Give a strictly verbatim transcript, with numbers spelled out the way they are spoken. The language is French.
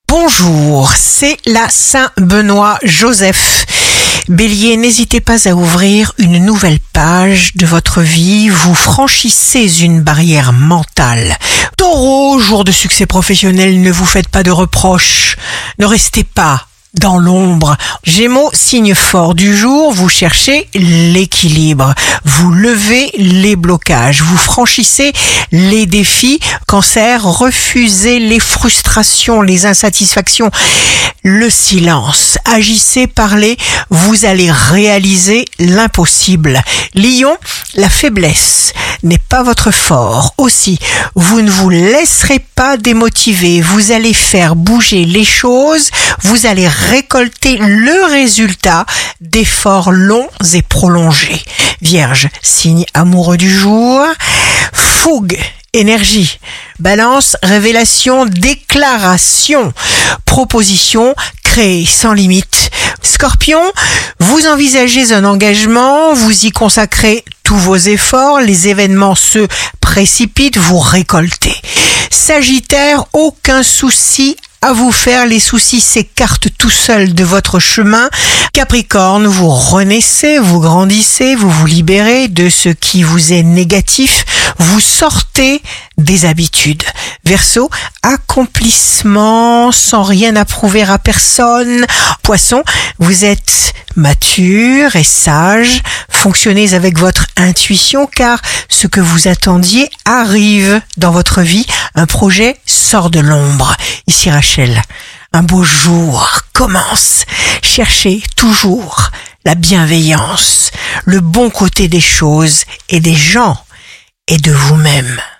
Bonjour, c'est la Saint-Benoît Joseph. Bélier, n'hésitez pas à ouvrir une nouvelle page de votre vie, vous franchissez une barrière mentale. Taureau, jour de succès professionnel, ne vous faites pas de reproches, ne restez pas dans l'ombre. Gémeaux, signe fort du jour, vous cherchez l'équilibre, vous levez les blocages, vous franchissez les défis. Cancer, refusez les frustrations, les insatisfactions, le silence. Agissez, parlez, vous allez réaliser l'impossible. Lion, la faiblesse n'est pas votre fort. Aussi, vous ne vous laisserez pas démotiver, vous allez faire bouger les choses, vous allez récolter le résultat d'efforts longs et prolongés. Vierge, signe amoureux du jour, fougue, énergie. Balance, révélation, déclaration, proposition, créer sans limite. Scorpion, vous envisagez un engagement, vous y consacrez tous vos efforts, les événements se précipitent, vous récoltez. Sagittaire, aucun souci à vous faire, les soucis s'écartent tout seuls de votre chemin. Capricorne, vous renaissez, vous grandissez, vous vous libérez de ce qui vous est négatif, vous sortez des habitudes. Verseau, accomplissement sans rien à prouver à personne. Poisson, vous êtes mature et sage, fonctionnez avec votre intuition car ce que vous attendiez arrive dans votre vie, un projet sort de l'ombre. Ici Rachel, un beau jour commence, cherchez toujours la bienveillance, le bon côté des choses et des gens et de vous-même.